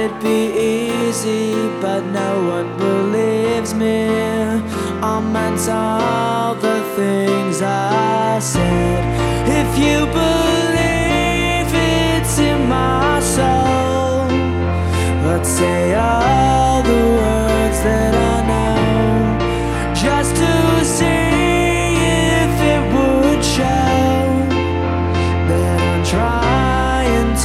it'd be easy, but no one believes me. I meant all the things I said. If you believe it's in my soul, let's say